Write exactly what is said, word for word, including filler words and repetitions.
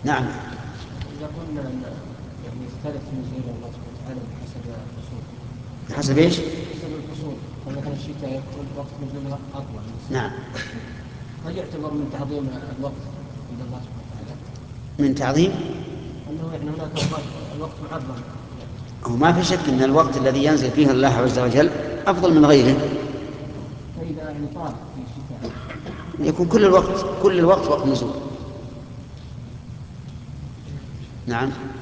نعم. إذا قلنا أن يعني يختلف نزول الله سبحانه وتعالى بحسب الفصول. بحسب ايش؟ بحسب الفصول، فمثلا الشتاء يكون وقت نزوله أطول. نعم. هل يعتبر من تعظيم الوقت عند الله سبحانه وتعالى؟ من تعظيم؟ أنه يعني هناك أوقات الوقت معظم. هو ما في شك أن الوقت الذي ينزل فيه الله عز وجل أفضل من غيره. فإذا يعني طال في الشتاء يكون كل الوقت كل الوقت وقت نزول. نعم.